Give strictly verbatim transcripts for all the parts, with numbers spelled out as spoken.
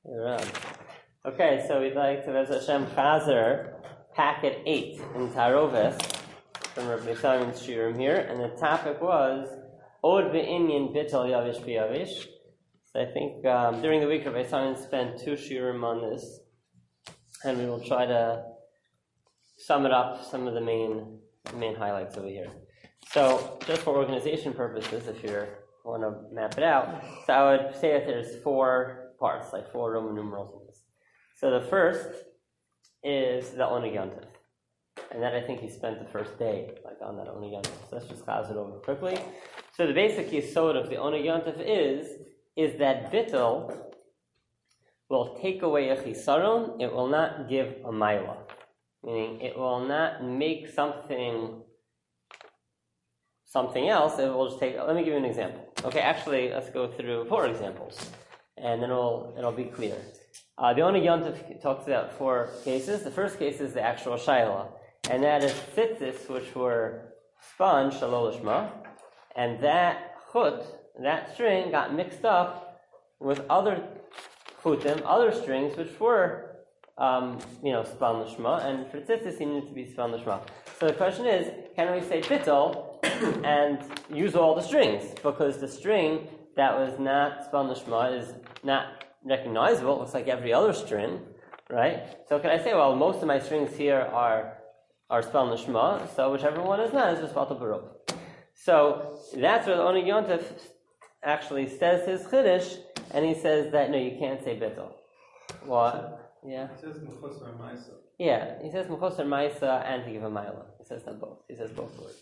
Around. Okay, so we'd like to Bez Hashem Chazer, packet eight in Taroves from Rabbi Simon's shiurim here, and the topic was Od Be'inyan Bittul Yavish B'Yavish. So I think um, during the week Rabbi Simon spent two shiurim on this, and we will try to sum it up, some of the main main highlights over here. So just for organization purposes, if you want to map it out, so I would say that there's four parts, like four Roman numerals in this. So the first is the Oneg Yontif. And that I think he spent the first day like on that Oneg Yontif. So let's just close it over quickly. So the basic yesod of the Oneg Yontif is, is that bittul will take away a chisaron, it will not give a maila. Meaning it will not make something something else, it will just take, let me give you an example. Okay, actually, let's go through four examples, and then it'll, it'll be clear. Uh, the Oneg Yontif talks about four cases. The first case is the actual shayla, and that is tzitzis, which were spun, shalol lishma, and that chut, that string, got mixed up with other chutim, other strings, which were, um, you know, spun lishma, and for tzitzis, he needed to be spun lishma. So the question is, can we say bittul and use all the strings? Because the string that was not spun lishma is not recognizable. It looks like every other string, right? So can I say, well, most of my strings here are are spun lishma, so whichever one is not is just batal barov. So that's where the Oneg Yontif actually says his chiddush, and he says that no, you can't say bittul. What? Yeah. It says mechosar ma'isa. Yeah, he says mechosar ma'isa and to give a ma'ila. He says them both. He says both words.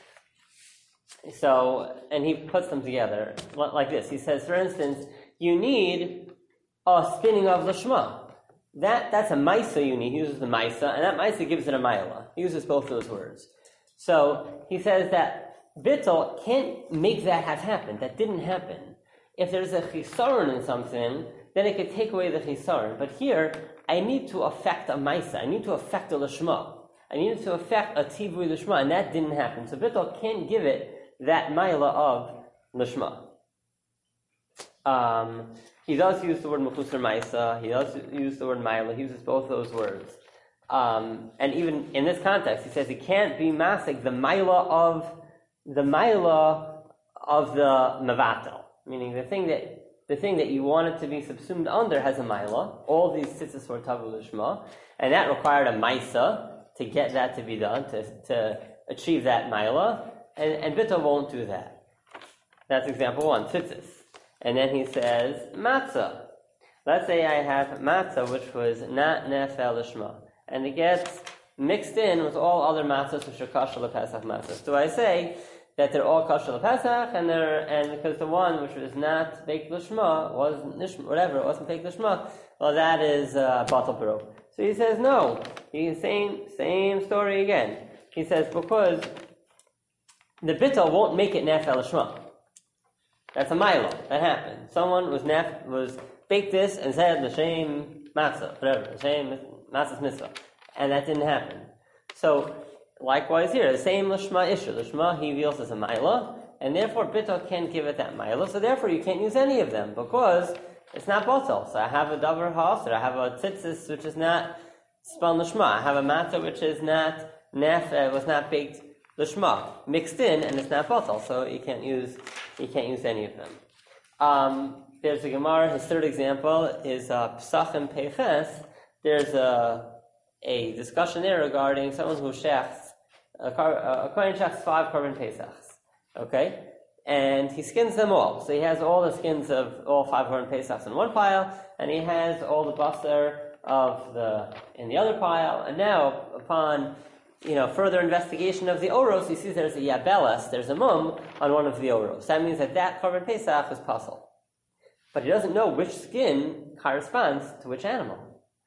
So, and he puts them together like this. He says, for instance, you need a spinning of lishma. That that's a ma'isa you need. He uses the ma'isa, and that ma'isa gives it a ma'ila. He uses both those words. So he says that bittul can't make that have happened. That didn't happen. If there's a chisaron in something, then it could take away the chisaron. But here, I need to affect a ma'isa. I need to affect a lishma. I need to affect a tivui lishma, and that didn't happen. So bittul can't give it that ma'ila of lishma. Um, he does use the word mechusar ma'isa. He does use the word ma'ila. He uses both those words. Um, and even in this context, he says he can't be masik the ma'ila of the ma'ila of the mevatel, meaning the thing that the thing that you want it to be subsumed under has a ma'ila. All these tzitzis were tavu lishma, and that required a ma'isa to get that to be done, to to achieve that ma'ila. And, and bittul won't do that. That's example one, tzitzis. And then he says, matzah. Let's say I have matzah, which was not nefel lishma, and it gets mixed in with all other matzahs which are kasher lepesach matzahs. Do I say that they're all kasher lepesach, and they're, and because the one which was not baked lishma, was nishma, whatever, it wasn't baked lishma, well that is uh, batal barov. So he says no. He's saying, same story again. He says, because the bittul won't make it nefel lishma. That's a ma'ila. That happened. Someone was nef was baked this and said the same matzah, whatever, the same matzah's mitzvah, and that didn't happen. So likewise here, the same lishma issue. Lishma he reveals as a ma'ila, and therefore bittul can't give it that ma'ila. So therefore you can't use any of them because it's not batal. So I have a davar ha'asr, I have a tzitzis which is not spun lishma, I have a matzah which is not nef, uh, was not baked lishma, mixed in, and it's not batal, so you can't use you can't use any of them. Um, there's a Gemara. His third example is uh, Psachim Peiches. There's a a discussion there regarding someone who shechs a, a kohen shechs five korban pesachs. Okay, and he skins them all. So he has all the skins of all five korban pesachs in one pile, and he has all the basar of the in the other pile. And now, upon you know, further investigation of the oros, he sees there's a yabelas, there's a mum on one of the oros. That means that that korban pesach is puzzle. But he doesn't know which skin corresponds to which animal.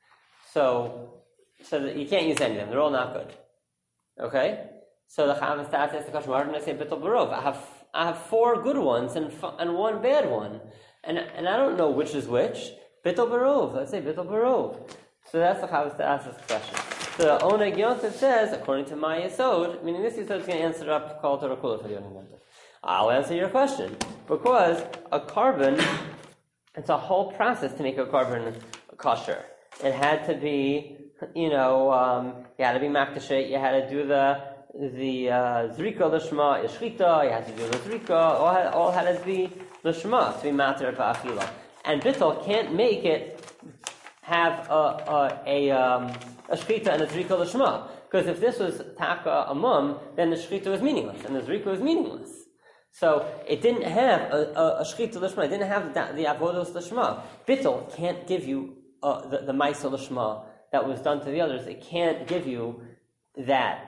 So, so that you can't use any of them. They're all not good. Okay? So the Chaim starts asking the question, why didn't I say bittul barov? I have, I have four good ones and and one bad one. And and I don't know which is which. Bittul barov. Let's say bittul barov. So that's the Chaim starts asking this question. So the Oneg Yontif says, according to my yesod, meaning this yesod is going to answer up call to Rakula for the Oneg Yontif. I'll answer your question. Because a carbon it's a whole process to make a korban kosher. It had to be, you know, um, you had to be makdashet, you had to do the the uh, zrika l'shma, ishchita, you had to do the zrika, all had, all had to be l'shma, to be mater ba'achila. And bittul can't make it have a a a, um, a shchita and a zrika l'shma. Because if this was taka amum, then the shchita was meaningless, and the zrika was meaningless. So it didn't have a, a, a shchita l'shma, it didn't have the, the avodos l'shma. Bittul can't give you uh, the, the maisa l'shma that was done to the others. It can't give you that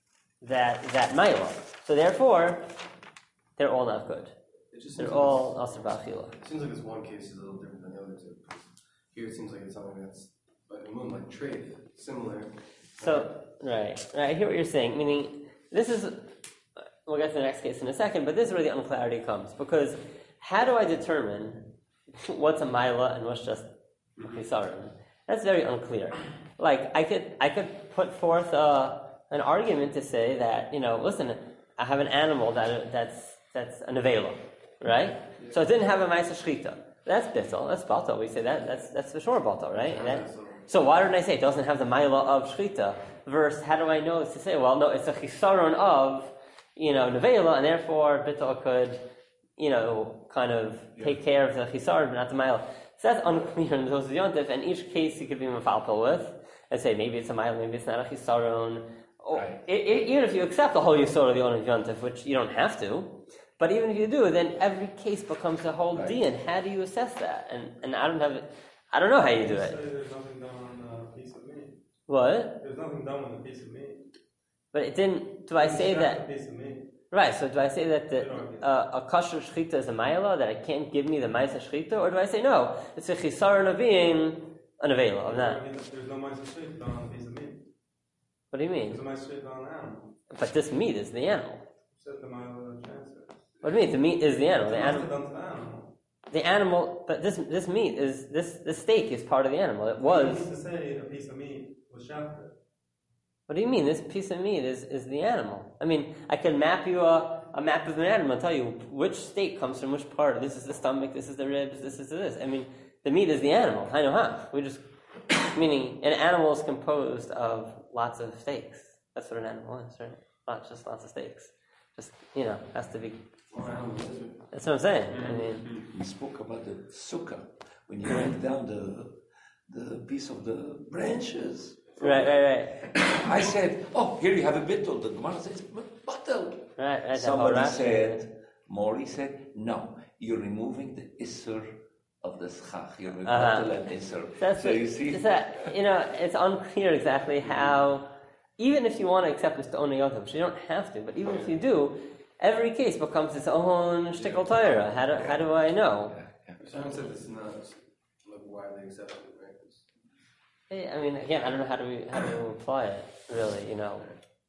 that that maila. So therefore, they're all not good. They're all asr b'achila. It seems like this one case is a little different than the other two. Here it seems like it's something that's like a like trade, similar. So right, right. I hear what you're saying. Meaning, this is. We'll get to the next case in a second, but this is where the unclarity comes. Because how do I determine what's a maila and what's just a chisaron? That's very unclear. Like, I could I could put forth a, an argument to say that, you know, listen, I have an animal that that's that's a nevela, right? Yeah. So it didn't have a maisa shchita. That's bittul, that's batal. We say that, that's that's for sure batal, right? Yeah, that, so why didn't I say it doesn't have the maila of shchita? Versus, how do I know it's to say, well, no, it's a chisaron of, you know, nevela, and therefore bittul could, you know, kind of yeah. take care of the chisaron, but not the maila. So that's unclear in those yontif, and each case you could be mafalpal with, and say maybe it's a maila, maybe it's not a chisaron. Right. It, it, even if you accept the whole yisor of the only yontif, which you don't have to, but even if you do, then every case becomes a whole right. din. How do you assess that? And and I don't have it. I don't know how you do it. There's nothing done on a piece of meat. What? There's nothing done on a piece of meat. But it didn't. Do I say that? Right. So do I say that the, uh, a kosher shchita is a maila, that it can't give me the maisa shchita, or do I say no? It's a chisaron of being a nevela of that. There's no maisa shchita done on a piece of meat. What do you mean? There's a maisa shchita on an animal. But this meat is the animal. Said the maila transfer. What do you mean? The meat is the animal. The animal. Done to the animal. The animal, but this this meat is this this steak is part of the animal. It was. You need to say a piece of meat was shafted. What do you mean? This piece of meat is, is the animal. I mean, I can map you a, a map of an animal and tell you which steak comes from which part. This is the stomach, this is the ribs, this is this. I mean, the meat is the animal. I know how. We just, meaning, an animal is composed of lots of steaks. That's what an animal is, right? Not just lots of steaks. Just, you know, has to be. That's what I'm saying. I mean, we spoke about the sukkah. When you break down the the piece of the branches. Right, right, right. I said, oh, here you have a bittul. The Gemara says, bittul. Right, right. Somebody said, Mori said, no, you're removing the isser of the schach. You're removing uh-huh. bittul and isser. That's so what, you see? That, you know, it's unclear exactly how, even if you want to accept this to own a yontif, which you don't have to, but even if you do, every case becomes its own shtickle Torah. How do, how do I know? Yeah, yeah. Someone said this is not like widely accepted. I mean, again, I don't know how to how to apply it, really, you know.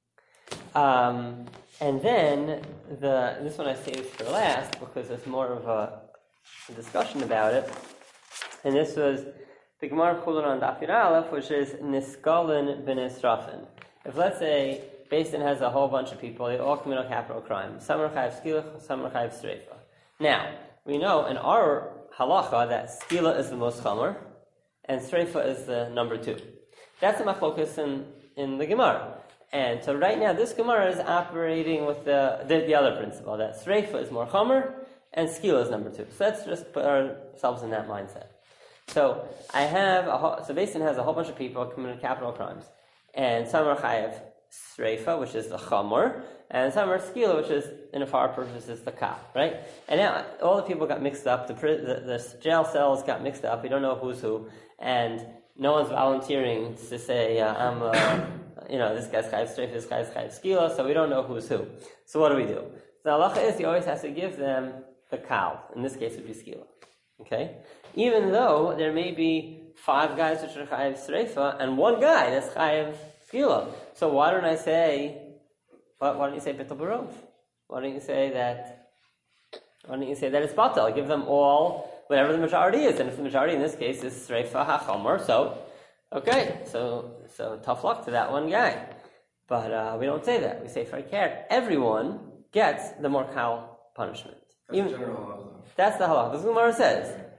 Um, and then the this one I saved for last because it's more of a, a discussion about it. And this was the Gemara Chulin on Daf Yud Aleph, which is Nisgalin ben Esrafin. If let's say Basin has a whole bunch of people, they all commit a capital crime. Some are chayav skila, some are chayav streifa. Now we know in our halacha that skila is the most chomer, and streifa is the number two. That's a machlokas in, in the Gemara. And so right now, this Gemara is operating with the, the, the other principle, that streifa is more chomer, and skila is number two. So let's just put ourselves in that mindset. So I have, a whole, so Basin has a whole bunch of people committing capital crimes. And some are chayav streifa, which is the chomer, and some are skila, which is, in a far purpose, is the kaf, right? And now, all the people got mixed up, the, the, the jail cells got mixed up, we don't know who's who, and no one's volunteering to say, uh, I'm, uh, you know, this guy's chayav streifa, this guy's chayav skila, so we don't know who's who. So what do we do? The halacha is, you always have to give them the kal. In this case, it would be skila. Okay? Even though there may be five guys which are chayav streifa, and one guy that's chayav skila. So why don't I say, why, why don't you say bittul barov? Why don't you say that, why don't you say that it's batal? Give them all whatever the majority is. And if the majority in this case is streifa ha-chomer, so, okay, so so tough luck to that one guy. But uh, we don't say that. We say for care, everyone gets the more kal punishment. That's Even, the general halacha. That's the halacha. The Gemara says,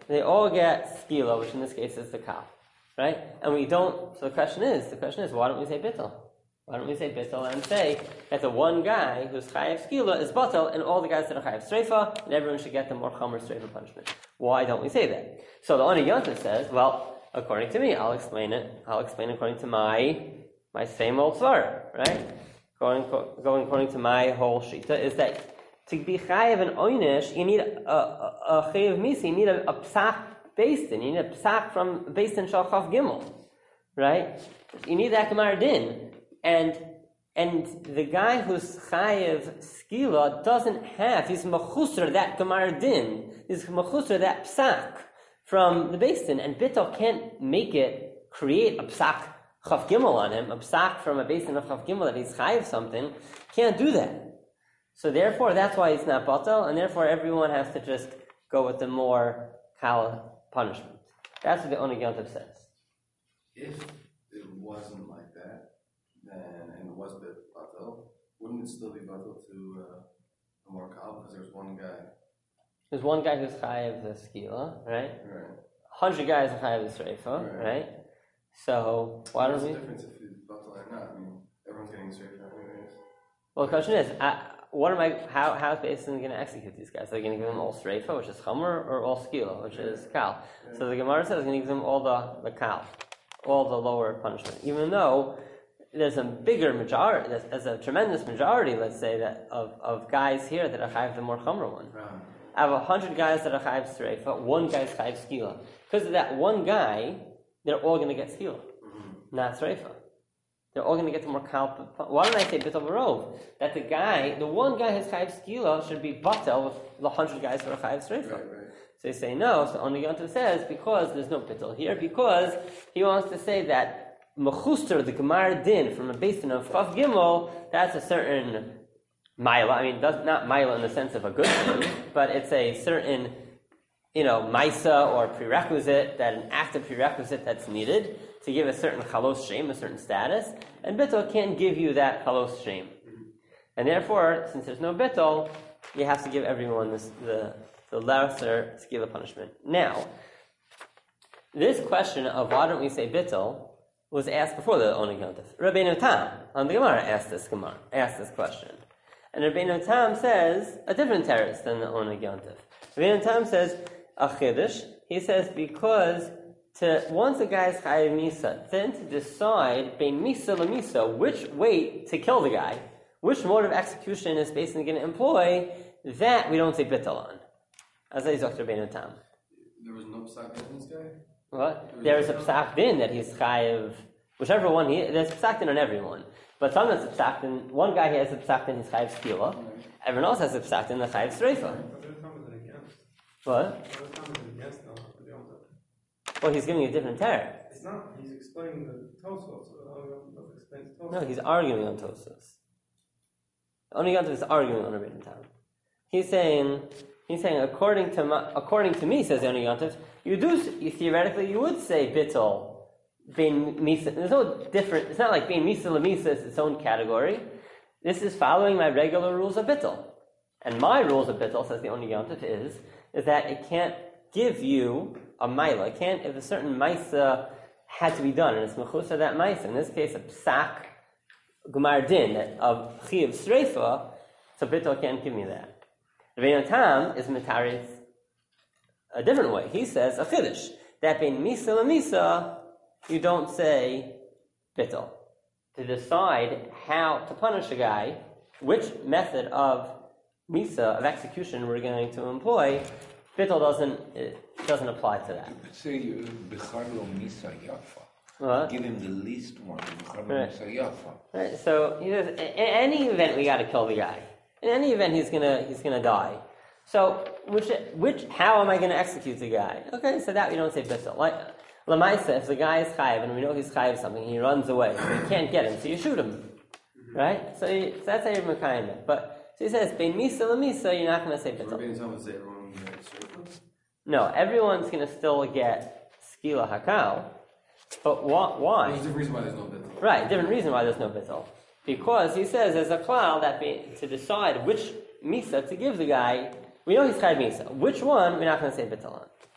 they all get skila, which in this case is the kal, right? And we don't. So the question is, the question is, why don't we say bittul? Why don't we say bittul and say that the one guy who's chayav skila is batal, and all the guys that are chayav streifa, and everyone should get the more chomer streifa punishment? Why don't we say that? So the Oni Yontif says, well, according to me, I'll explain it. I'll explain according to my my same old svara, right? Going going according to my whole shita is that to be chayav and oynish, you need a a chayav misi, you need a, a psach based in, you need a psach from based in shalchaf gimel, right? You need that gemar din, and and the guy who's chayav skila doesn't have, he's mechusar that gemar din, he's mechusar that psach from the based in, and bittul can't make it create a psach chaf gimel on him, a psach from a based in of chaf gimel that he's chayav something, can't do that. So therefore, that's why it's not batal, and therefore everyone has to just go with the more kal punishment. That's what the Oneg Yontif says. If it wasn't like that, then and it was bit batal, wouldn't it still be batal to uh, a more kal because there's one guy? There's one guy who's chayav the skila, right? Right. Hundred guys are chayav the streifa, Right. right? So why don't What's we? the difference if it's batal or not? I mean, everyone's getting straight for anyways. Well, the question is, uh, what am I? How how is Beis Din going to execute these guys? Are they going to give them all streifa, which is chomer, or all skila, which is kal? So the Gemara says they're going to give them all the the kal, all the lower punishment, even though there's a bigger majority, there's, there's a tremendous majority, let's say, that of, of guys here that are chayav the more chomer one. Right. I have a hundred guys that are chayav streifa, one guy's chayav skila. Because of that one guy, they're all going to get skila, mm-hmm. not streifa. They're all going to get the more kal. Why don't I say bittul barov? That the guy, the one guy who's chayav skila should be batel with the hundred guys who are chayav streifa. Right, right. So they say no. So Oneg Yontif says because there's no bittul here, because he wants to say that mechuster the gemar din from a basin of chaf gimel, that's a certain mila. I mean, does not mila in the sense of a good thing, but it's a certain, you know, maisa or prerequisite, that an active prerequisite that's needed to give a certain chalos shem, a certain status, and bittul can't give you that chalos shem. And therefore, since there's no bittul, you have to give everyone this, the the lesser skila punishment. Now, this question of why don't we say bittul was asked before the Oneg Yontif. Rabbeinu Tam on the Gemara asked this Gemara asked this question, and Rabbeinu Tam says a different teretz than the Oneg Yontif. Rabbeinu Tam says a chiddush. He says because to once a guy's chayav misa, then to decide bein misa lemisa which way to kill the guy, which mode of execution is basically going to employ, that we don't say bittul on. As I Doctor Rabbeinu Tam. There was no psak in this guy? What? There is a psak din that he's chayav, whichever one he there's psak din on everyone. But sometimes it's psak din, one guy he has a psak din, he's chayav skila. Everyone else has a psak din, the chayav streifa. But there's something against. What? But there's something against now for the Yontif. Well, he's giving you a different terror. It's not. He's explaining the Tosfos. So the Yontif explains Tosfos. No, he's arguing on Tosfos. The Oneg Yontif is arguing on Rabbeinu Tam. He's saying, he's saying, according to my, according to me, says the Oneg Yontif, you do, you, theoretically, you would say bittul, bein misa. There's no different, it's not like bein misa lemisa is its own category. This is following my regular rules of bittul. And my rules of bittul, says the Oneg Yontif, is, is that it can't give you a maila. It can't, if a certain maisa had to be done, and it's mechusa that maisa, in this case, a psak, gemar din, of chiyav streifa, so bittul can't give me that. Rabbeinu Tam is mitaris a different way. He says a chiddush that bein misa lemisa you don't say bittul. To decide how to punish a guy, which method of misa of execution we're going to employ, bittul doesn't it doesn't apply to that. You could say b'char lo misa yafa. What? Give him the least one. B'char lo Right. misa yafa. Right. So he says, in any event, we got to kill the guy. In any event, he's gonna he's gonna die. So, which which how am I gonna execute the guy? Okay, so that we don't say bittul. Like Lamaisa, if the guy is chayiv and we know he's chayiv something, he runs away, so you can't get him, so you shoot him, right? So, you, so that's how you're mekayim it. But so he says bein misa lemisa, you're not gonna say bittul. Rabbeinu Tam would say everyone gets straight. No, everyone's gonna still get skila hakal, but why? why? There's a different reason why there's no bittul. Right, different reason why there's no bittul. Because he says there's a klal that be, to decide which misa to give the guy, we know he's chayav misa. Which one, we're not going to say bittul on.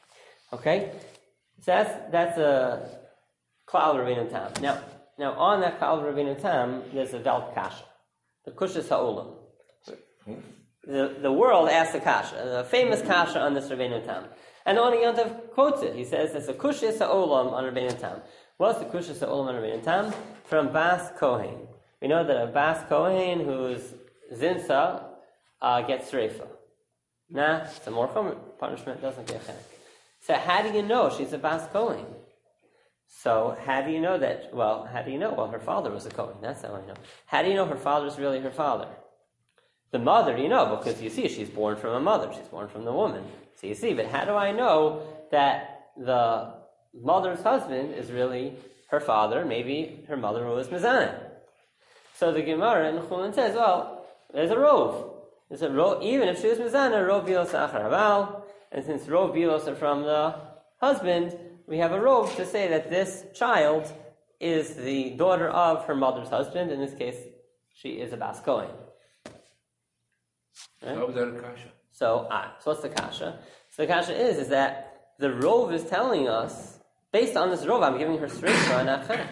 Okay? So that's that's a Klal Rabbeinu Tam. Now, now on that Klal Rabbeinu Tam, there's a Velt Kasha. The Kushas Ha'olam. The, the world asks a Kasha, a famous Kasha on this Rabbeinu Tam. And Oni Yontav quotes it. He says, it's a Kushas Ha'olam on Rabbeinu Tam. What's the Kushas Ha'olam on Rabbeinu Tam? From Bas Kohen. We know that a Bas Kohen who's Zinsa uh, gets Reifa. Nah, it's a more common punishment, doesn't get chenek. So how do you know she's a Bas Kohen? So how do you know that? Well, how do you know? Well, her father was a Kohen. That's how I know. How do you know her father's really her father? The mother, you know, because you see she's born from a mother. She's born from the woman. So you see, but how do I know that the mother's husband is really her father? Maybe her mother was Mizanah. So the Gemara in Chulin says, well, there's a rov. There's a rov, even if she was Mizanah, rov bilos achar haval. And since rov bilos are from the husband, we have a rov to say that this child is the daughter of her mother's husband. In this case, she is a Bas Kohen. Right? How is that a kasha? So, ah, so what's the kasha? So the kasha is, is that the rov is telling us, based on this rov, I'm giving her sreifa and achar.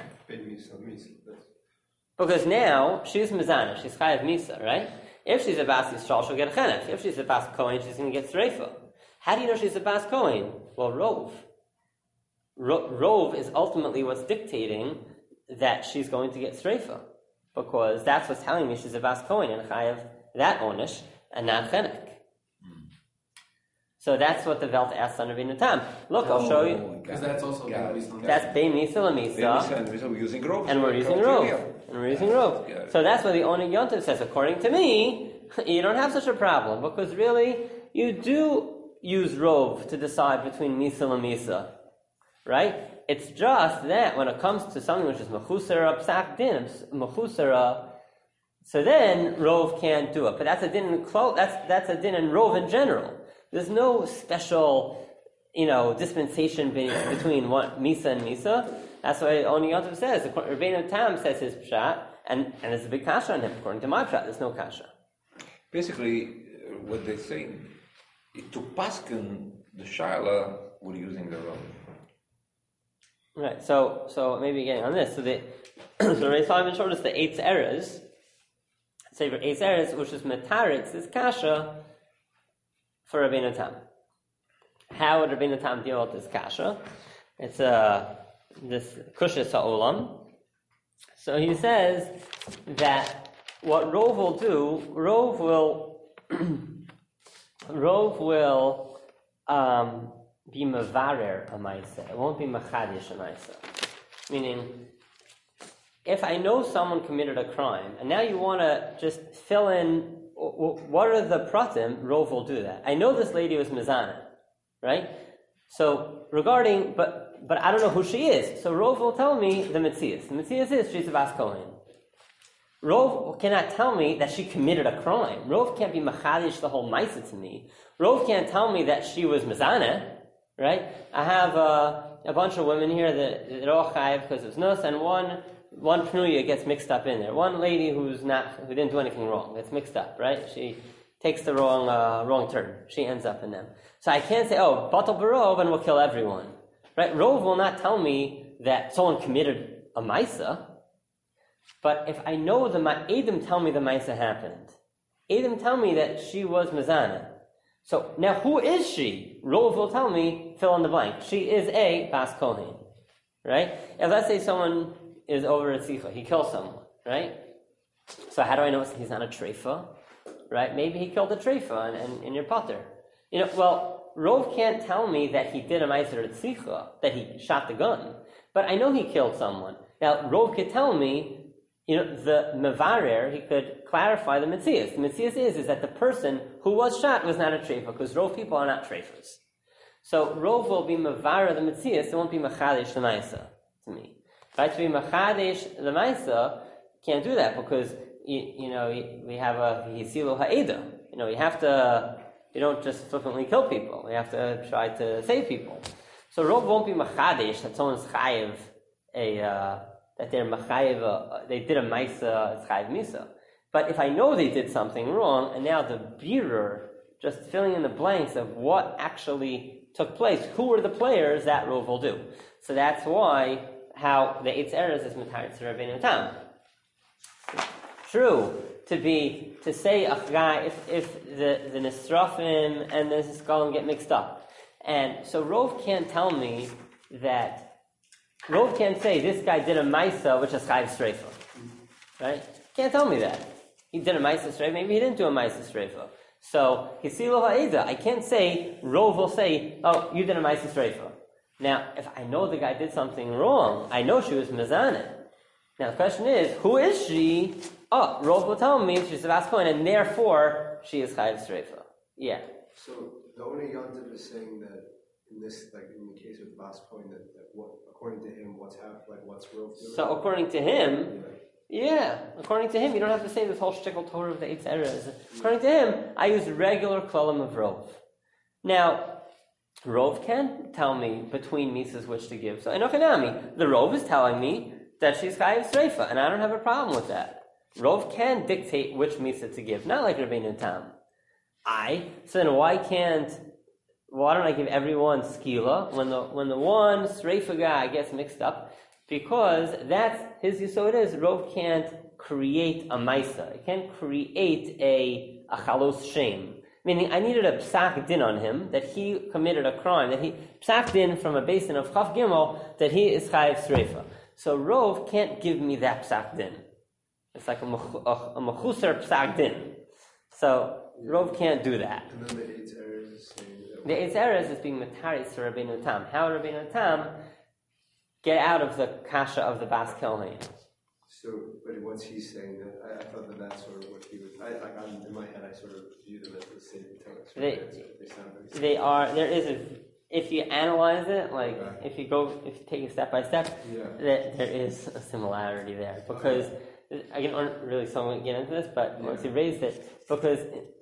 Because now, she's mizana, she's chayav misa, right? If she's a Bas Yisrael, she'll get a chenek. If she's a Bas Kohen, she's going to get sreifa. How do you know she's a Bas Kohen? Well, rov. Ro- rov is ultimately what's dictating that she's going to get sreifa. Because that's what's telling me she's a Bas Kohen and chayav that onish and not chenek. So that's what the Velt asks on Rabbeinu Tam. Look, I'll show you. Because that's also Yeah. that's That's Bein Misa Lamisa. We're using rov. And we're using rov. And we're using rov. Yeah. So that's what the Oni Yontiv says. According to me, you don't have such a problem. Because really, you do use rov to decide between Misa and Misa. Right? It's just that when it comes to something which is Mechusara, Psak Din, Mechusara, so then rov can't do it. But that's a din in Klo, that's that's a din in rov in general. There's no special, you know, dispensation be- between one, Misa and Misa. That's why Oni Yontiv says, Rabbeinu Tam says his pshat, and, and there's a big kasha on him. According to my pshat, there's no kasha. Basically, uh, what they say, to paskin the shaila, we're using the rov. Right, so so maybe getting on this. So the so Ray Simon showed us the eight errors. Say for eight errors, which is metaritz, is kasha for Rabbeinu Tam. How would Rabbeinu Tam deal with this kasha? It's uh, this kushas ha'olam. So he says that what Rov will do, Rov will Rov will um, be mevarer a ma'aseh. It won't be machadish a ma'aseh. Meaning, if I know someone committed a crime, and now you want to just fill in what are the pratim, Rov will do that. I know this lady was mizana, right? So regarding, but but I don't know who she is. So Rov will tell me the mitzias. The mitzias is she's a Bas Kohen. Rov cannot tell me that she committed a crime. Rov can't be machadish the whole ma'aseh to me. Rov can't tell me that she was mizana, right? I have uh, a bunch of women here that they're all chayiv because of nus, and one one pnuya gets mixed up in there. One lady who's not who didn't do anything wrong gets mixed up, right? She takes the wrong uh, wrong turn. She ends up in them. So I can't say, oh, batal barov, and we'll kill everyone, right? Rov will not tell me that someone committed a ma'isa. But if I know the Edim tell me the ma'isa happened, Edim tell me that she was mizana. So now who is she? Rov will tell me, fill in the blank. She is a Bas Kohen, right? If let's say someone is over a tzicha, he kills someone, right? So how do I know he's not a treifa, right? Maybe he killed a treifa and, and, and you're potter. You know, well, Rov can't tell me that he did a ma'aser at tzicha, that he shot the gun, but I know he killed someone. Now, Rov could tell me, you know, the mevarer, he could clarify the mitzias. The mitzias is, is that the person who was shot was not a treifa, because Rov people are not treifas. So Rov will be mevarer the mitzias, it won't be machadish the ma'isa to me. Right, to be machadish the ma'isa, can't do that, because, you, you know, we have a yisilu ha'eda. You know, you have to, you don't just flippantly kill people. You have to try to save people. So Rov won't be machadish that someone's chayiv a, uh, that they're machayiv, uh, they did a ma'isa, it's chayiv misa. But if I know they did something wrong, and now the bearer just filling in the blanks of what actually took place, who were the players that Rov will do? So that's why how the Eitz Eretz is Mataris Rabbeinu Tam. True, to be to say a guy if if the the Nisrafim and the Skalim get mixed up, and so Rov can't tell me that Rov can't say this guy did a Maisa which is Chayiv Streifa, right? Can't tell me that he did a Maisa Streifa. Maybe he didn't do a Maisa Streifa. So Hisilo Ha'eda, I can't say Rov will say, oh, you did a Maisa Streifa. Now, if I know the guy did something wrong, I know she was Mizanet. Now the question is, who is she? Oh, Rov will tell me she's a Bas Kohen, and therefore she is Chayiv Streifa. Yeah. So the only Yontif is saying that in this, like in the case of Bas Kohen, that, that what, according to him, what's happening, like what's Rov doing? So according to him, Yeah. yeah, according to him, you don't have to say this whole shtickle Torah of the Eitz Eretz. According to him, I use regular klalim of Rov. Now, Rov can tell me between misas which to give. So Enochinami, the Rov is telling me that she's Chayiv Streifa, and I don't have a problem with that. Rov can dictate which misa to give, not like Rabbeinu Tam. I, so then why can't, why don't I give everyone skila when the when the one Streifa guy gets mixed up? Because that's his yisod is, Rov can't create a maisa. It can't create a, a chalos shame. Meaning, I needed a psak din on him, that he committed a crime, that he, psak din from a basin of Chaf Gimel, that he is Chayiv Streifa. So Rov can't give me that psak din. It's like a, a, a mechusar psak din. So Rov can't do that. And then the Eitz Eretz is saying that. The Eitz Eretz is being mataris to Rabbeinu Tam. How Rabbeinu Tam get out of the kasha of the Bas Kohen? So, but what's he saying? That I, I thought that that's sort of what he would. I, I, I'm, in my head, I sort of view them as the same text. They- they sound very similar. They are. There is a. If you analyze it, like Okay. if you go, if you take it step by step, Yeah. there, there is a similarity there because I don't really someone get into this, but once you raised it, because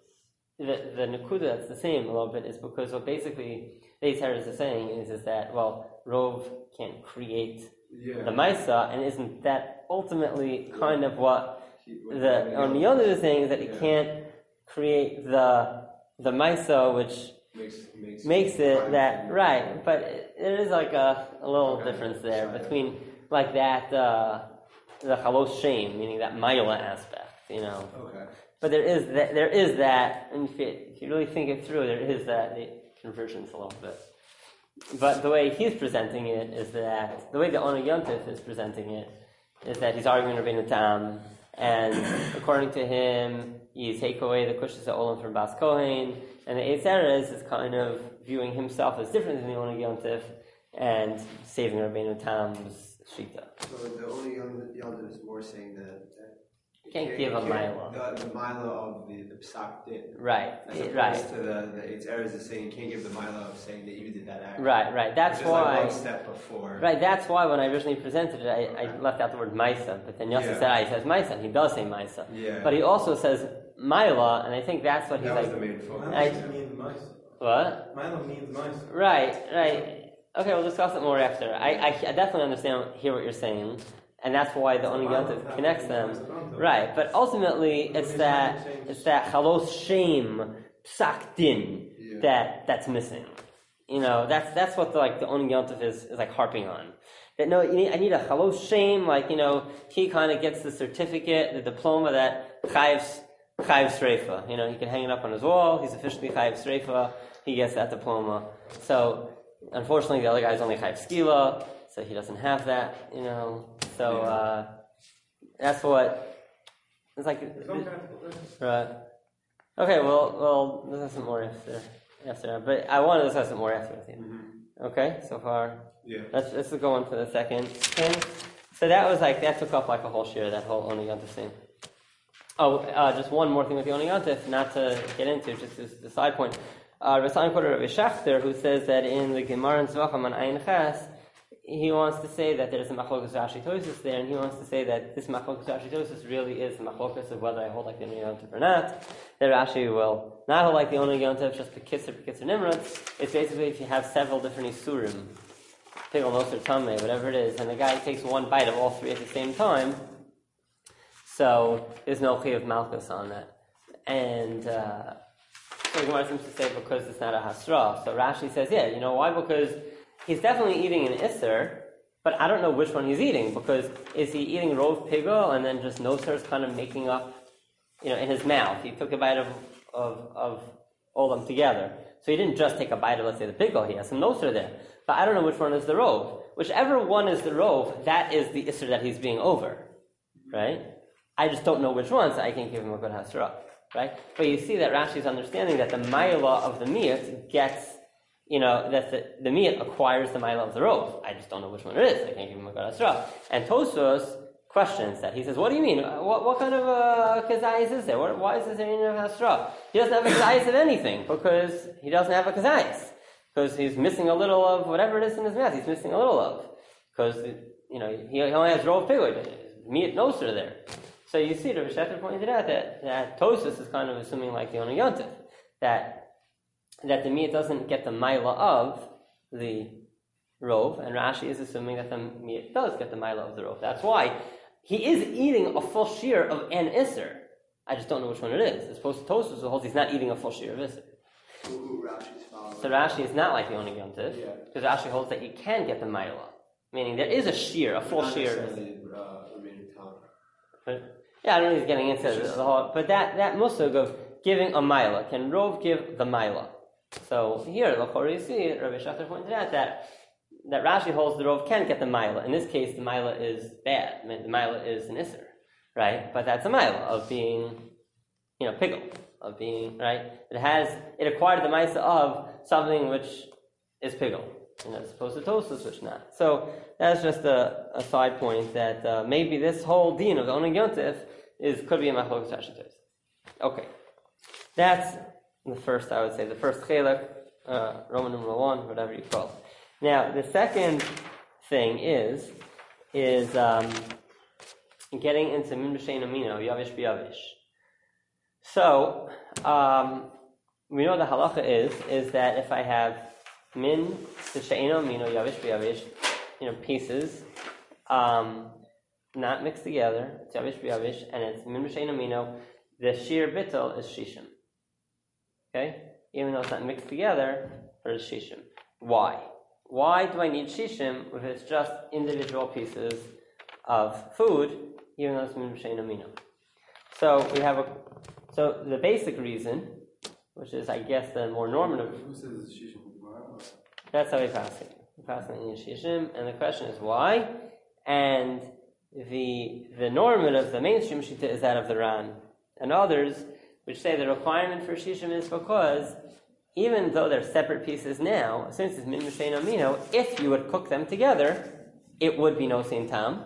the the nakuda that's the same a little bit is because what basically the Eitz Eretz is saying is is that well Rov can't create Yeah. the Maisa, and isn't that ultimately kind of what He- what the he- on the other is saying is that it Yeah. can't create the the Maisa which makes makes makes it crime that thing. right, but it, there is like a, a little Okay. difference there Sorry. between like that uh, the chalos shame, meaning that Maila aspect, you know. Okay. But there is that there is that, and if you, if you really think it through, there is that the convergence a little bit. But the way he's presenting it is that the way the Ona Yontif is presenting it is that he's arguing Rabbeinu Tam, and according to him, you take away the kushas olam from Bas Kohen, and the Eitz Eretz is kind of viewing himself as different than the Ona Yontif and saving Rabbeinu Tam's shita. So the only Yontif is more saying that. that you Can't give a you mila. The, the mila of the the psak din. Right, As opposed right, to the the Eitz Eretz is saying you can't give the mila of saying that you did that act. right, right. That's Which is why. like one step before. Right, that's why when I originally presented it, I, I left out the word Maisa, but then Yossi Yeah. said, ah, he says Maisa, and he does say Maisa. Yeah. But he also says Maila, and I think that's what he's That was like. the main focus. I- Milo means mice. What? Milo means mice. Right, right. Okay, we'll discuss it more after. I, I, I definitely understand, hear what you're saying, and that's why the Oni Yontif connects them. Right, but ultimately, it's that, it's that chalos shame, psak din, Yeah. that, that's missing. You know, that's that's what the, like the Oni Yontif is, is like harping on. That no, you need, I need a chalos shame, like, you know, he kind of gets the certificate, the diploma that chayiv, chayiv streifa. You know, he can hang it up on his wall, he's officially chayiv streifa, he gets that diploma. So, unfortunately, the other guy's only chayiv skila, so he doesn't have that, you know. So, uh, that's what, it's like, There's no practical difference. right. Okay, well, well, this isn't more after, after, but I want to discuss it more after with you. Mm-hmm. Okay, so far. Yeah. Let's let's go on to the second thing. So that was like that took up like a whole share, that whole Oni Yontif thing. Oh, uh, just one more thing with the Oni Yontif, not to get into, just as the side point. Uh, Rasan quoted Rabbi Shachter, who says that in the Gemara in Zvacham on Ayin Ches, he wants to say that there's a machlokas Rashi Tosis there, and he wants to say that this machlokas Rashi Tosis really is the machlokas of whether I hold like the Oni Yontif or not. That Rashi will not hold like the Oni Yontif, just Bekitzer, Bekitzer Nimrod. It's basically if you have several different Isurim, Pigel, Moser, Tameh, whatever it is, and the guy takes one bite of all three at the same time, so there's no Chiyuv Malchus on that. And uh, So the Gemara seems to say because it's not a hasra. So Rashi says, yeah, you know why? Because he's definitely eating an isser, but I don't know which one he's eating, because is he eating rov pigel and then just noser is kind of making up, you know, in his mouth. He took a bite of, of, of all of them together. So he didn't just take a bite of, let's say, the pigel. He has some noser there. But I don't know which one is the rov. Whichever one is the rov, that is the isser that he's being over, right? I just don't know which one, so I can't give him a good hasra, right? But you see that Rashi's understanding that the ma'ila of the miyat gets, you know, that the, the miyat acquires the ma'ila of the rov. I just don't know which one it is. I can't give him a good hasra. And Tosfos questions that. He says, what do you mean? What, what kind of uh, kazayis is there? What, why is this any of hasra? He doesn't have a kazayis of anything, because he doesn't have a kazayis. Because he's missing a little of whatever it is in his mouth. He's missing a little of. Because, you know, he, he only has rov pigul. Miyat noser there. So you see, Rav Shechter pointed out that, that Tosfos is kind of assuming like the Ona Yontif, that that the miyat doesn't get the maila of the rov, and Rashi is assuming that the miyat does get the maila of the rov. That's why he is eating a full shear of an isser. I just don't know which one it is. As opposed to Tosfos, who holds he's not eating a full shear of isser. Who Rashi's following? So Rashi is not like the Ona Yontif, Yeah. because Rashi holds that you can get the maila, meaning there is a shear, a full Not shear. necessarily, uh, Rabbeinu Tam. But, yeah, I don't know if he's getting into the, the whole, but that, that musug of giving a maila, can rov give the maila? So here, l'chor you see, Rabbi Shechter pointed out that, that Rashi holds the rov can get the maila. In this case, the maila is bad. I mean, the maila is an isser, right? But that's a maila of being, you know, pigul, of being, right? It has, it acquired the maisa of something which is pigul, and as opposed to Tosfos, which not. So that's just a, a side point that uh, maybe this whole din of the Ona Yontif is could be a machlokas Rashi Tosfos. Okay, that's the first, I would say, the first chelak, uh, Roman numeral one, whatever you call it. Now, the second thing is is um, getting into min b'shein amino, yavish b'yavish. So um, we know the halacha is is that if I have min b'shein amino, yavish b'yavish, you know, pieces, um, not mixed together, it's yavish b'yavish, and it's min b'shein amino, the sheer bittul is shishim. Okay? Even though it's not mixed together, but it's shishim. Why? Why do I need shishim if it's just individual pieces of food, even though it's min b'shein amino? So we have a, so the basic reason, which is I guess the more normative. Who says it's shishim tomorrow? That's how we pass it. We pass it in shishim, and the question is why? And the the normative, the mainstream shita is that of the Ran and others, which say the requirement for shishim is because even though they're separate pieces now, since it's min b'shein amino, if you would cook them together, it would be no sin tam.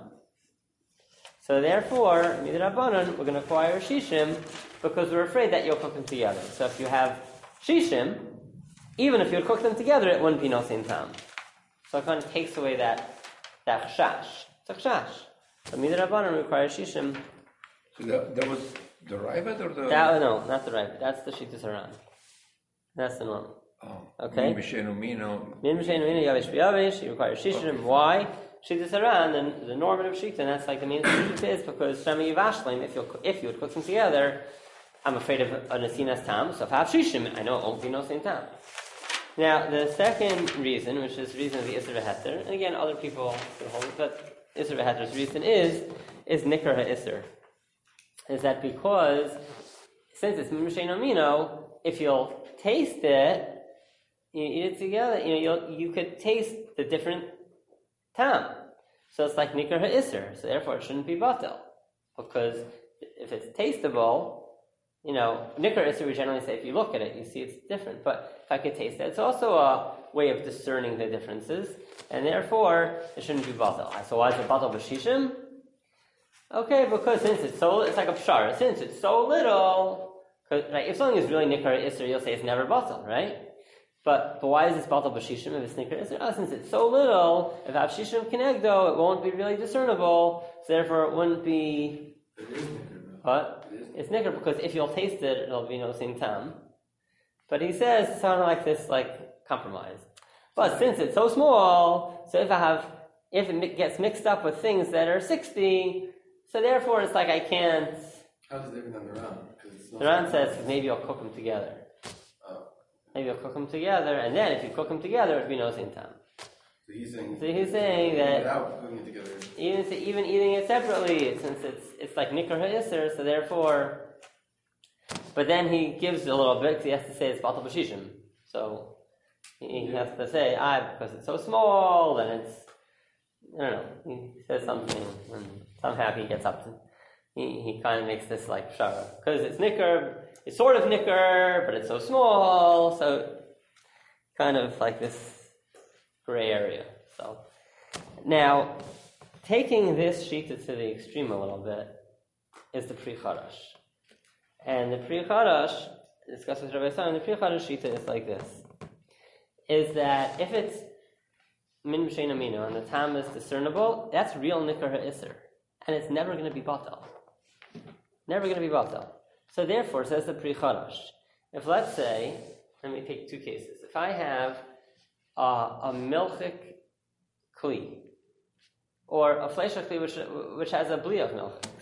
So therefore, midrabanan, we're going to acquire shishim because we're afraid that you'll cook them together. So if you have shishim, even if you would cook them together, it wouldn't be no sin tam. So it kind of takes away that that chashash. It's a chashash. So midrabanan requires shishim. So that, that was the Raavad or the... That, no, not the right. That's the Shittas Haran. That's the norm. Oh. Okay. Min b'shein umino. Min b'shein umino yavish b'yavish. You require shishim. Why? Shittas Haran, the, the normative shita, and that's like the main shita is because shema yivashlim. If you if you would cook them together, I'm afraid of a nesinas tam. So if I have shishim, I know it won't be no same tam. Now the second reason, which is the reason of the Isser v'Heter, and again other people could hold it, but Isser v'Heter's reason is is nikar ha'Isser. Is that because since it's min b'shein amino, if you'll taste it, you eat it together, you know, you'll, you could taste the different tam. So it's like nikar ha'isser, so therefore it shouldn't be batel. Because if it's tasteable, you know, nikar ha'isser we generally say if you look at it, you see it's different. But if I could taste it, it's also a way of discerning the differences, and therefore it shouldn't be batel. So why is it batel b'shishim? Okay, because since it's so, it's like a pshara. Since it's so little, right, if something is really nikar isser, you'll say it's never batal, right? But but why is this batal b'shishim if it's nikar isser? Oh, since it's so little, if I have shishim kenegdo, it won't be really discernible. So therefore, it wouldn't be. It is nikar. What? It is. It's nikar because if you'll taste it, it'll be no same tam. But he says it's kind of like this, like compromise. But since it's so small, so if I have, if it gets mixed up with things that are sixty. So therefore, it's like I can't. How's it different than the Ran? 'Cause it's not The Ran so- says maybe I'll cook them together. maybe you'll cook them together, and then if you cook them together, it'd be no same time. So he's saying. So he's saying that without putting it together. even even eating it separately, since it's it's like nikar ha'isr, so therefore. But then he gives a little bit because he has to say it's batal b'shishim. So he, he has to say, ah, because it's so small, and it's I don't know. He says something, and somehow he gets up to. He, he kind of makes this like shara because it's nicker, it's sort of nicker, but it's so small, so kind of like this gray area. So now, taking this shita to the extreme a little bit is the Pri Charash, and the Pri Charash discussed with Rabbi Simon. The Pri Charash shita is like this: is that if it's min b'shein amino and the tam is discernible, that's real nicker ha'isr, and it's never going to be batal. Never going to be batal. So therefore, says the Pri Charash, if let's say, let me take two cases. If I have uh, a milchik kli, or a fleshach kli which, which has a bli of milchiks,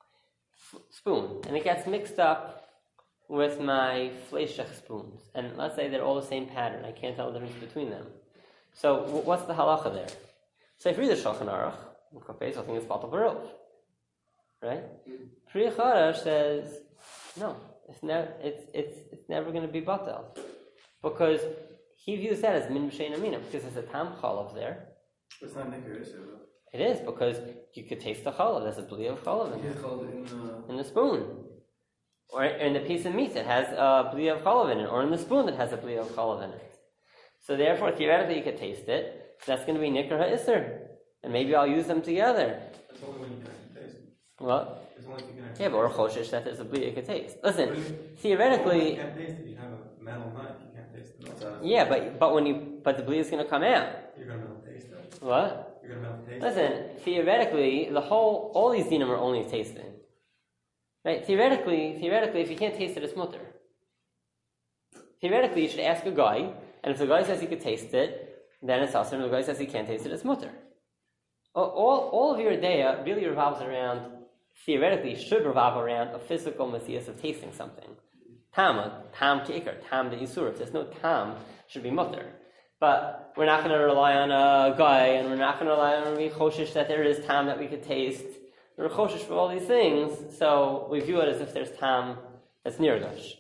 spoon, and it gets mixed up with my fleshach spoons, and let's say they're all the same pattern, I can't tell the difference between them. So w- what's the halacha there? So if you read the Shulchan Aruch, I think it's batal barov. Right? Pri Charash says, no, it's never, it's it's it's never going to be batal, because he views that as min b'shein amina, because there's a tam chalav there. It's not nicker, is it? Though? It is, because you could taste the chalav. There's a bli of chalav in, It's called in the. in the spoon, or in the piece of meat that has a bli of chalav in it, or in the spoon that has a bli of chalav in it. So therefore, theoretically, you could taste it. So that's going to be nikar ha'isr, and maybe I'll use them together. That's only when you can actually taste it. What? It's only if you can actually Yeah, but or taste it. choshesh that there's a bli you could taste. But Listen, if- You theoretically, can't taste it. You have a metal knife. You can't taste it. yeah, but but when you but the bli is going to come out. You're gonna metal taste it. What? You're gonna metal taste it. Listen, theoretically, the whole all these dinim are only tasting. Right? Theoretically, theoretically, if you can't taste it, it's mutter. Theoretically, you should ask a guy, and if the guy says he could taste it, then it's asr, and if the guy says he can't taste it, it's mutter. All, all, all of your idea really revolves around, theoretically, should revolve around a physical messias of tasting something. Tam, tam kikar, tam the isur. If there's no tam, should be mutter. But we're not going to rely on a guy, and we're not going to rely on a choshish that there is tam that we could taste. We're choshish for all these things, so we view it as if there's tam that's nirgash.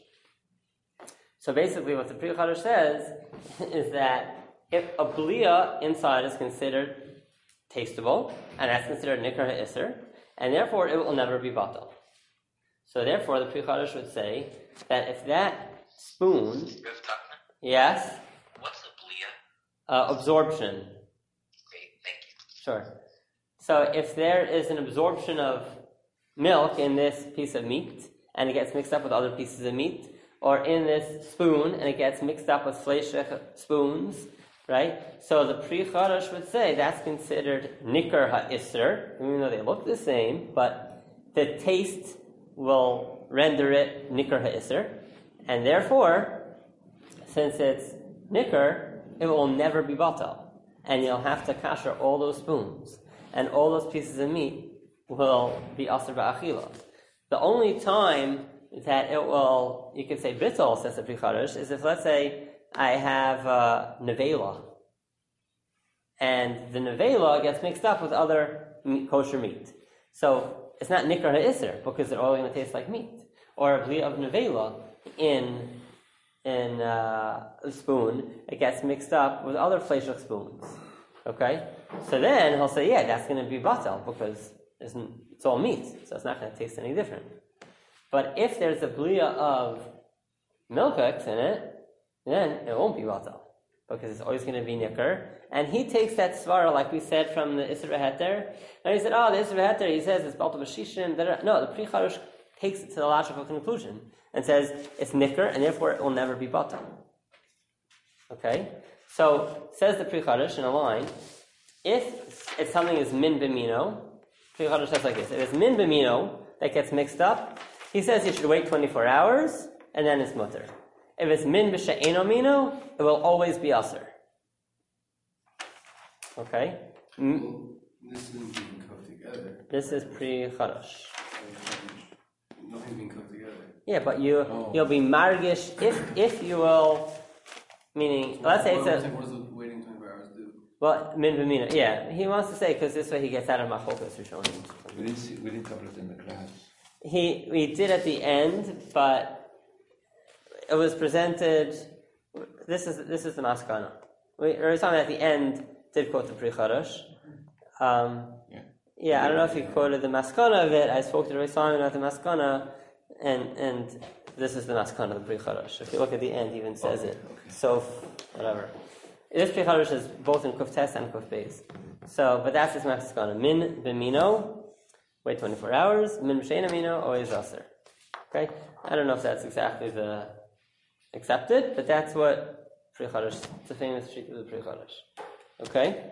So basically what the Pri Charash says is that if a blia inside is considered tasteable, and that's considered nikar ha'isr, and therefore it will never be batal. So therefore the Pri Charash would say that if that spoon, yes, What's a blia? uh, absorption, Great, thank you. sure. So if there is an absorption of milk in this piece of meat, and it gets mixed up with other pieces of meat, or in this spoon, and it gets mixed up with fleshech spoons, right? So the Pri Charash would say that's considered nikar ha'isr, even though they look the same, but the taste will render it nikar ha'isr, and therefore, since it's nikar, it will never be batal, and you'll have to kasher all those spoons, and all those pieces of meat will be asr ba'achila. The only time that it will, you could say bittul, says the Pri Charash, is if, let's say, I have uh, nevela, and the nevela gets mixed up with other meat, kosher meat. So it's not nikar ha'isr, because they're all going to taste like meat. Or a bli of nevela in in uh, a spoon, it gets mixed up with other fleshach spoons. Okay? So then he'll say, yeah, that's going to be batal, because it's, it's all meat, so it's not going to taste any different. But if there's a blia of milchiks in it, then it won't be batal, because it's always going to be nikar. And he takes that svara, like we said, from the Isra Heter, and he said, oh, the Isra Heter, he says it's batal b'shishim. No, the Pri Charash takes it to the logical conclusion and says it's nikar, and therefore it will never be batal. Okay? So, says the Pri Charash in a line, if it's something is min b'mino, Pri Charash says like this, if it's min b'mino that gets mixed up, he says you should wait twenty-four hours, and then it's mutter. If it's min b'she'eno mino, it will always be aser. Okay? M- Well, this isn't being cooked together. this is Pri Charash. Nothing's being cooked together. Yeah, but you, Oh. you'll be margish, if, if you will Meaning, let's say it's What a, was it- what does the waiting twenty-four hours do? well, min b'mina, yeah. He wants to say, because this way he gets out of machlokes rishonim. We didn't see, we didn't cover it in the class. He, we did at the end, but it was presented, this is, this is the maskana. We, Rabbi Simon at the end did quote the Pri Chadash. Um, Yeah. yeah, I don't know if he quoted the maskana of it. I spoke to Rabbi Simon about the maskana, and, and this is the maskana of the Pri Chadash. If you look at the end, he even says Okay, it. okay. So, whatever. This Pri Chadash is both in Kuf Tes and Kuf Beis. So, but that's his maskana. Min b'mino, wait twenty-four hours. Min b'shein amino, always aser. Okay? I don't know if that's exactly the accepted, but that's what Pri Chadash, it's a famous sheet of the Pri Chadash. Okay?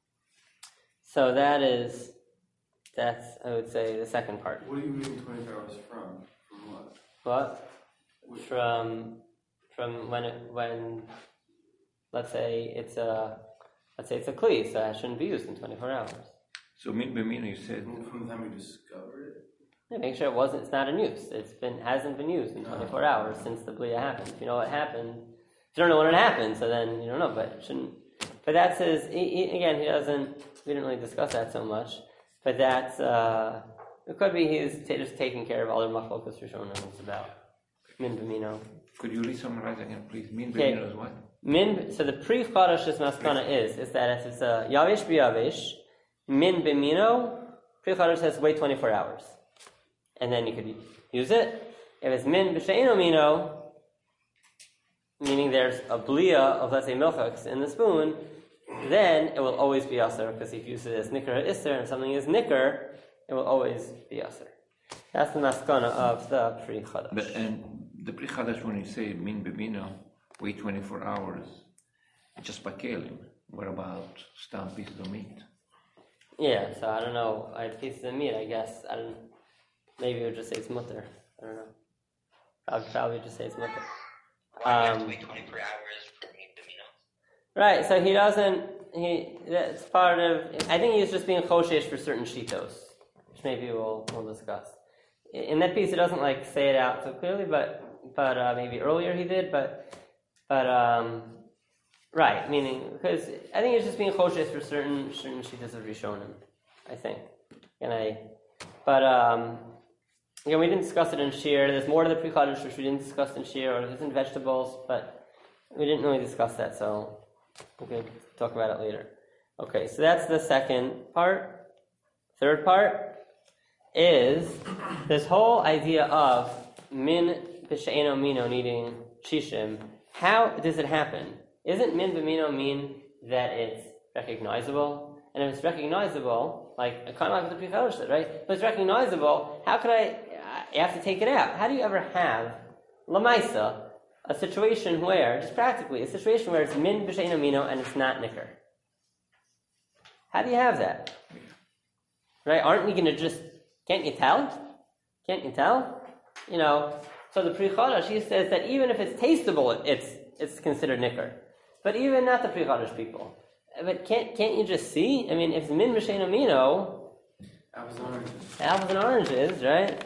So that is, that's, I would say, the second part. What are you waiting twenty-four hours from? From what? What? Which- From, from when it, when, let's say it's a, let's say it's a kli, so that shouldn't be used in twenty-four hours. So min b'mina, you said, From from the time you discovered it? Yeah, make sure it wasn't, it's not in use. It's been, hasn't been used in twenty-four hours since the blia happened. If you know what happened, if you don't know when it happened, so then you don't know, but it shouldn't, but that's his, he, he, again, he doesn't, we didn't really discuss that so much, but that's, uh, it could be he's t- just taking care of other machlokas rishonim it's about. Min b'mino. could you re-summarize again, please? Min Okay. b'mina is what? Min, so the Pri Chadash's maskana is, is that if it's a yavish b'yavish, min b'mino, Pri Chadash has to wait twenty-four hours. And then you could use it. If it's min b'she'ino mino, meaning there's a blia of, let's say, milchaks in the spoon, then it will always be aser, because if you use it as nicker or isser, and something is nicker, it will always be aser. That's the maskana of the Pri Chadash. But, and the Pri Chadash, when you say min b'mina, wait twenty-four hours, just by kelim. What about stam pieces of meat? Yeah, so I don't know. I had pieces of meat, I guess. I don't. Maybe it would just say it's mutter. I don't know. I'll probably just say it's mutter. Why do you have to Um, wait twenty-four hours for me to meet right. So he doesn't. He. That's part of. I think he's just being choshesh for certain shitos, which maybe we'll we'll discuss. In in that piece, he doesn't like say it out so clearly, but but uh, maybe earlier he did. But but um, right. Meaning because I think he's just being choshesh for certain certain shitos of rishonim. I think. And I. But um. Again, we didn't discuss it in Shir. There's more to the Pri Chadash which we didn't discuss in Shir, or there's in vegetables, but we didn't really discuss that, so we could talk about it later. Okay, so that's the second part. Third part is this whole idea of min b'she'eno mino needing shishim. How does it happen? Isn't min b'mino mean that it's recognizable? And if it's recognizable, like kind of like what the Pri Chadash said, right? If it's recognizable, how could I? You have to take it out. How do you ever have lamaisa, a situation where, just practically, a situation where it's min b'she'eno mino and it's not nicker? How do you have that? Right? Aren't you going to just? Can't you tell? Can't you tell? You know. So the Pri Chadash, he says that even if it's tasteable, it's it's considered nicker. But even not the Pri Chadash people. But can't can't you just see? I mean, if it's min b'she'eno mino, Apples and oranges. apples and oranges, right?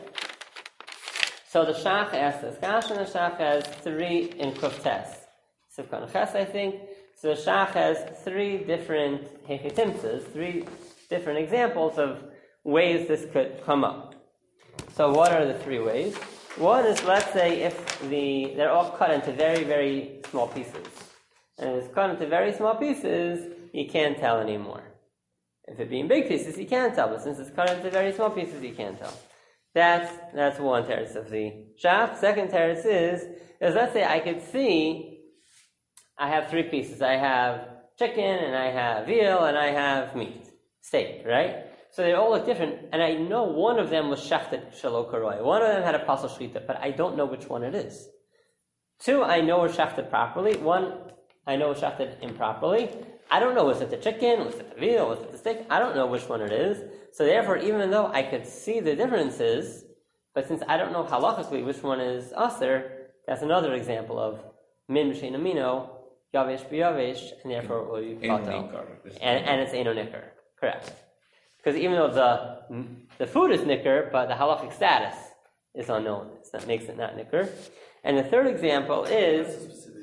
So the Shach asks this. Kasha and the Shach has three in Kuf Tes. Sivkon Ches, I think. So the Shach has three different hechitimtzes, three different examples of ways this could come up. So what are the three ways? One is, let's say, if the they're all cut into very, very small pieces. And if it's cut into very small pieces, you can't tell anymore. If it being big pieces, you can tell, but since it's cut into very small pieces, you can't tell. That's that's one teretz of the Shach. Second teretz is, is let's say I could see I have three pieces. I have chicken, and I have veal, and I have meat, steak, right? So they all look different, and I know one of them was shachted shelo karoi. One of them had a pasal shchita, but I don't know which one it is. Two, I know was shachted properly. One, I know was shachted improperly. I don't know, was it the chicken, was it the veal, was it the steak? I don't know which one it is. So therefore, even though I could see the differences, but since I don't know halachically which one is aser, that's another example of min b'she'eno mino, yavesh b'yavesh, and therefore it will be batel. And, and it's eno nicker. Correct. Because even though the the food is nicker, but the halachic status is unknown. It's that makes it not nicker. And the third example That's a is, specific case.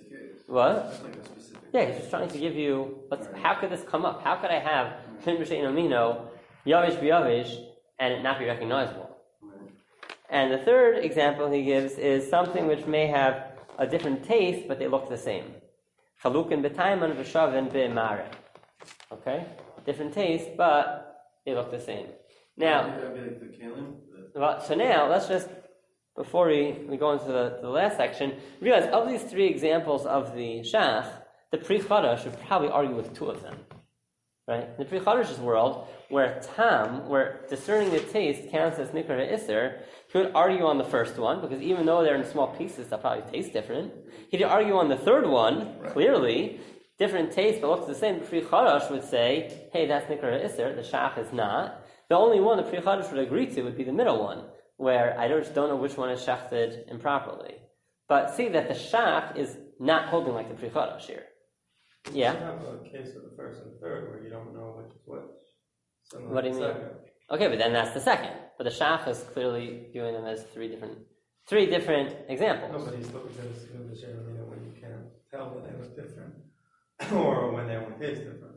What? That's like a specific. Yeah, he's just trying to give you, let's, how could this come up? How could I have Min B'Shein Amino, Yavish B'Yavish, and it not be recognizable? Right. And the third example he gives is something which may have a different taste, but they look the same. Chalukin b'taiman v'shavin b'mare. Okay? Different taste, but they look the same. Now, That'd be like the kalim. the- well, so now, let's just, before we, we go into the, the last section, realize of these three examples of the shach, the Pri Chadash should probably argue with two of them. Right? In the Pri Chadash's world, where tam, where discerning the taste counts as nikra ha'isr, he would argue on the first one, because even though they're in small pieces, they'll probably taste different. He'd argue on the third one, Right. clearly, different taste, but looks the same. The Pri Chadash would say, hey, that's nikra ha'isr, the shach is not. The only one the Pri Chadash would agree to would be the middle one, where I just don't know which one is shachted improperly. But see that the shach is not holding like the Pri Chadash here. Yeah? You have a case of the first and third where you don't know which is which. Similar What do you to mean? second. Okay, but then that's the second. But the shach is clearly viewing them as three different, three different examples. Nobody's looking at this in the share, you know, when you can't tell that they look different, or when they only taste different.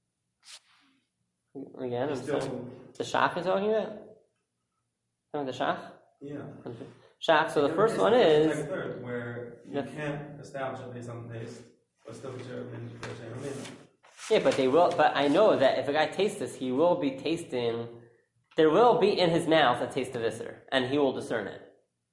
Again, I'm Still, sorry. The shach you're talking about? Oh, the shach? yeah. Shach, so the Every first case one of the is, second, third, where you Yeah. can't establish it based on taste, but still be sure of the share, I mean, yeah, but they will, but I know that if a guy tastes this, he will be tasting, there will be in his mouth a taste of Isser, and he will discern it.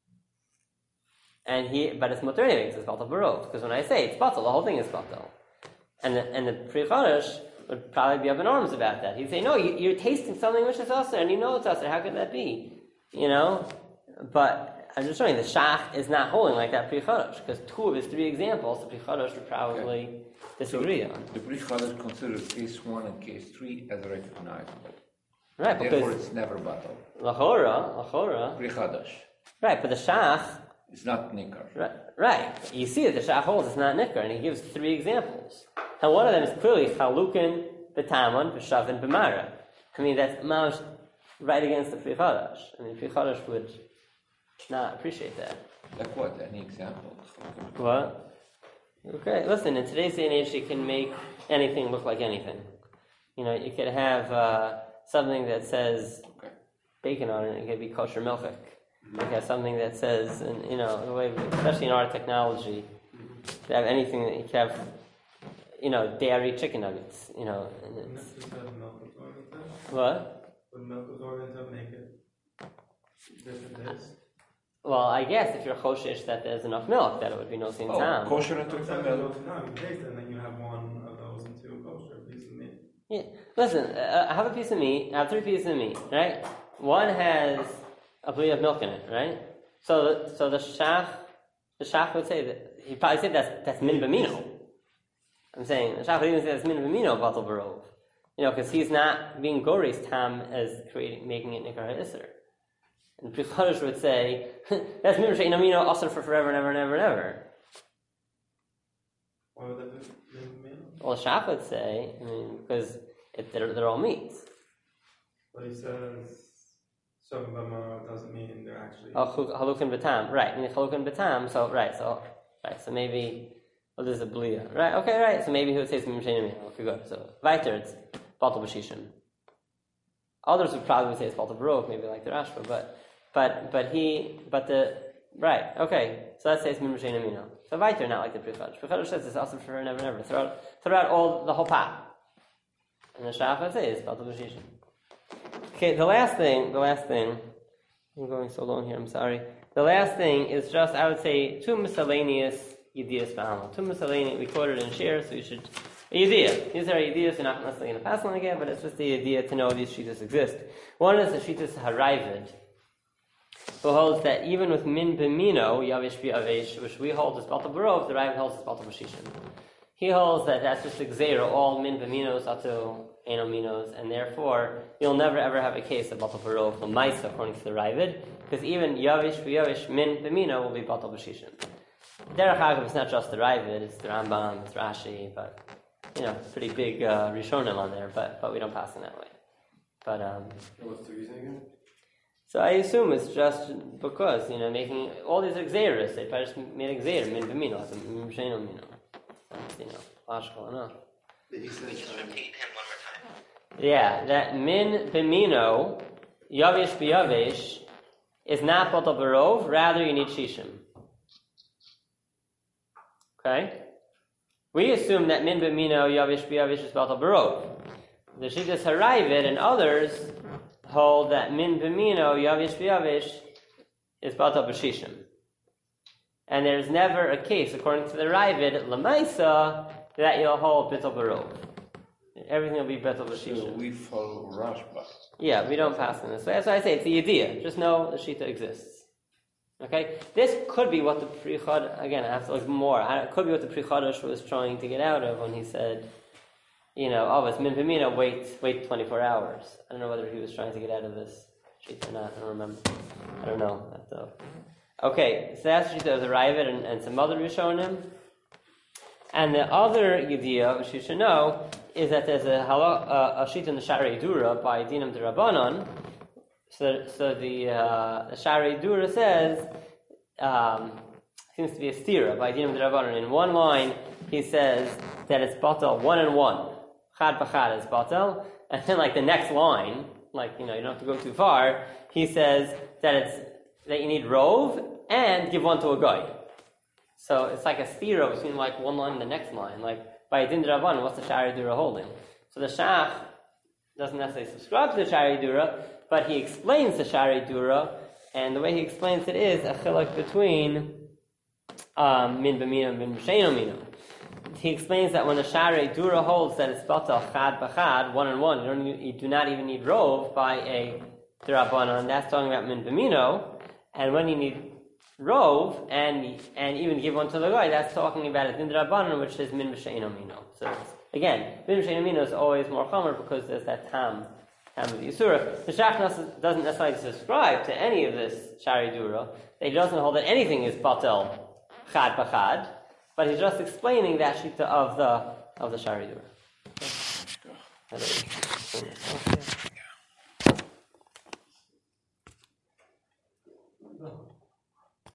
And he, but it's mutter anyway, because it's batal barov, because when I say it's batal, the whole thing is batal. And the, and the Pri Chadash would probably be up in arms about that. He'd say, no, you, you're tasting something which is Asr, and you know it's Asr, how could that be? You know? But I'm just showing the shach is not holding like that Pri Chadash, because two of his three examples, the Pri Chadash would probably disagree on. The Pri Chadash considers case one and case three as recognizable. Right, Therefore, because it's never battle. Lachora, Lachora, Pri Chadash. right, but the shach, It's not nikar. right, right, you see that the shach holds it's not nicker, and he gives three examples. And one of them is clearly chalukin, b'tamon, b'shavin, b'mara. I mean, that's mamash right against the Pri Chadash. I mean, Pri Chadash would not appreciate that. Like what? Any example? What? Okay, listen, in today's day and age, you can make anything look like anything. You know, you could have uh, something that says Okay. bacon on it, it could be kosher milchik. You could have something that says, and you know, the way, especially in our technology, you could have anything that you could have, you know, dairy chicken nuggets, you know, and wouldn't it's, it just have milk absorbent then? what? Would milk absorbent to make it different taste? Well, I guess if you're choshesh that there's enough milk, that it would be no sin Oh, tam. kosher and So it's tukva actually milk. milk, no, you taste it and then you have one of those and two kosher, a piece of meat. Yeah. Listen, uh, I have a piece of meat. I have three pieces of meat, right? One has a blade of milk in it, right? So, the, so the shach, the shach would say that he probably said that's that's min b'mino. I'm saying the shach would even say that's min b'mino batal barov, you know, because he's not being goris tam as creating making it nikar ha'isr. And Pri Chadash would say that's min b'shein amino asr for forever and ever and ever and ever. Why would that be make meat? Well, the shach would say, I mean, because it, they're, they're all meats. But he says, Shavim B'mara doesn't mean they're actually. Oh, halukin b'tam, right? I mean, halukin b'tam. So right, so right, so maybe oh, there's a blia, right? Okay, right. So maybe he would say some mimshenim. Okay, good. So weiter, it's batal b'shishim. Others would probably say it's batal barov, maybe like the Rashba, but but but he but the right. Okay, so let's say it's mimshenim. So weiter, not like the Pri Chadash. Pri Chadash says it's awesome for never, never. Throw out, throw out all the whole pot, and the shach would say it's batal b'shishim. Okay, the last thing, the last thing, I'm going so long here, I'm sorry. The last thing is just, I would say, two miscellaneous ideas ba'alma. Two miscellaneous, we quoted in share, so you should, a idea. These are ideas, you're not necessarily going to pass on again, but it's just the idea to know these shittas exist. One is the shittas haravid, who holds that even with min b'mino, yavish b'yavish, which we hold as batal barov, the Ravid holds as batal b'shishim. He holds that that's just a gzeira, all min b'minos atu enominos, and therefore you'll never ever have a case of batal barov l'maisa according to the Ravid, because even yavish v'yavish min b'mino will be batal b'shishim. Derech Agav, it's not just the Ravid, it's the Rambam, it's Rashi, but you know, it's pretty big uh, Rishonim on there, but but we don't pass in that way. But um, What's the reason again? so I assume it's just because you know making all these are gzeiras. They probably just made a gzeir min b'mino, as a min b'shein mino. you know, logical enough. He says, Just um, repeat him one more time. Yeah, that min b'mino, yavish b'yavish, is not batal barov, rather you need shishim. Okay? We assume that min b'mino, yavish b'yavish is batal barov. The Shittas Haravid and others hold that min b'mino, yavish b'yavish is batal b'shishim. And there's never a case, according to the Ravid, Lamaisa, that you'll hold batal barov. Everything will be batal So b'shishim. we follow Rashba. Yeah, we don't pass in this way. That's why I say it's the idea. Just know the Shita exists. Okay? This could be what the Pri Chad, again, I have to look more. It could be what the Pri Chadash was trying to get out of when he said, you know, oh, it's min b'mina, wait, wait twenty-four hours. I don't know whether he was trying to get out of this Shita or not. I don't remember. I don't know. I have to... Okay, so that's the Shita of the Ravid and, and some other Rishonim. And the other idea, which you should know, is that there's a, a, a sheet in the Shari Dura by Dinam de Rabbanon. So, so the, uh, the Shari Dura says, um, seems to be a stira by Dinam de Rabbanon. In one line, he says that it's batal one and one. Chad b'chad is batal. And then, like the next line, like, you know, you don't have to go too far, he says that it's that you need rov and give one to a guy. So it's like a stira between like one line and the next line. Like by Din Rabban, what's the Shari Dura holding? So the Shach doesn't necessarily subscribe to the Shari Dura, but he explains the Shari Dura, and the way he explains it is a chiluk between um, min b'mino and min b'sheino mino. He explains that when the Shari Dura holds that it's batal chad b'chad, one and one, you, don't, you do not even need rov by a D'Rabbanan, that's talking about min b'mino, and when you need rov and and even give one to the guy, that's talking about a din d'Rabbanan, which is min b'sheino mino. So again, min b'sheino mino is always more chomer because there's that tam tam of the Yisura. The Shach doesn't necessarily subscribe to any of this Shari Dura. He doesn't hold that anything is batel chad b'chad, but he's just explaining that shita of the of the Shari Dura. Okay.